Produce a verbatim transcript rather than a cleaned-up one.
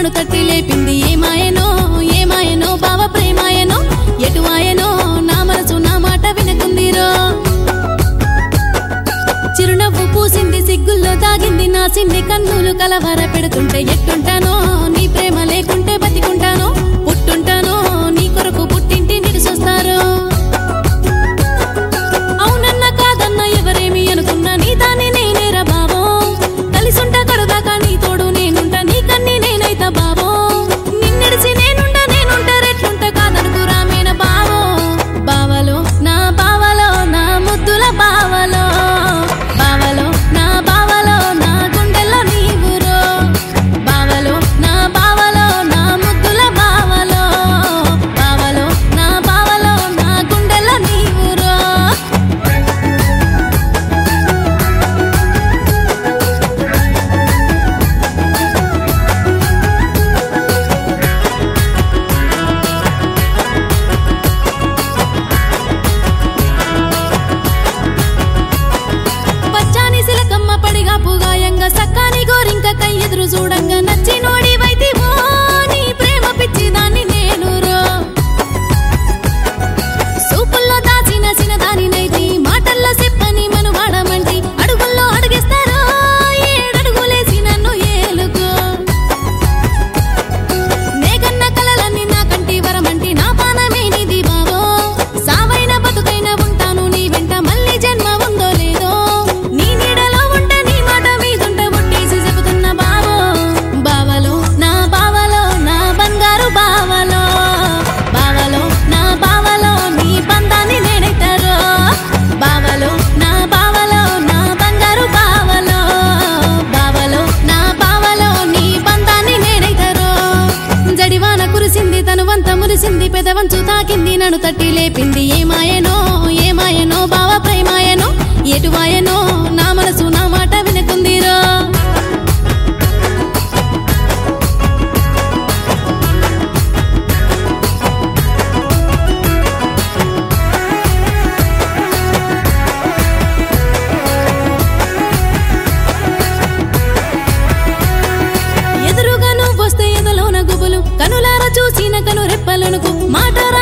నన్ను తట్టి లేపింది ఏమాయనో ఏమాయనో బావ ప్రేమాయనో ఎటువాయనో నా మనసు నా మాట వినకుందిరో చిరునవ్వు పూసింది సిగ్గుల్లో దాగింది నా సిన్ని కన్నులు కలవర పెడుతుంటే ఎట్టుంటానో నీ ప్రేమ లేకుంటే బతికుంటానో పుట్టుంటానో నీ కొరకు పుట్టింటి నిడిసొస్తారు అవునన్న కాదన్న ఎవరేమి అనుకున్నా నీ దాన్ని నేనేరా బావో కలిసుంటా కడుదాకా నీ తోడు నేనుంటా నీ కన్ని నేనైతా బావో నిన్నెడిసి నేనుంటా నేనుంటా రెట్లుంటా కాదనుకు రామేన బావో బావలో నా బావలో నా ముద్దుల బావలో బావలో నా బావలో నా గుండెల్లో నీవురో బావలో నా బావలో నా ముద్దుల బావలో బావలో నా బావలో నా గుండెల్లో నీవురో పచ్చాని సిలకమ్మ పడిగా పుగాయంగా సక్కాని గోరింక కై ఎదురు చూడంగా నచ్చి నోడి వైతివో నీ ప్రేమ పిచ్చి దాన్ని నేనురో సూపుల్లో దాచిన సినదాని నైతి మాటల్లో చెప్పని మనువాడమంటి అడుగుల్లో అడుగేస్తారో ఏడడుగులేసి నన్ను ఏలుకో నేగన్న కలలన్నీ నా కంటి వరమంటి నా పానమే నిది బావో సావైన బతుకైన ఉంటాను నీ వెంట మళ్ళీ జన్మ ఉందో లేదో నీ నీడలో ఉంట నీ మాట మీదుంట ఒట్టేసి చెబుతున్న బావో బావలో నా బావలో నా బంగారు బావలో బావలో నా బావలో నీ బంధాన్ని నేనైతారో బావలో నా బావలో నా బంగారు బావలో బావలో నా బావలో నీ బంధాన్ని నేనైతారో జడివాన కురిసింది తనువంత మురిసింది పెదవంచు తాకింది నన్ను తట్టి లేపింది ఏమాయనో ఏమాయనో బావ ప్రేమాయనో ఎటువాయనో నా మనసు నా మాట వినకుందిరో ఎదురుగా నువ్వొస్తే ఎదలోన గుబులు కనులార చూసిన కను రెప్పలనుకు మాట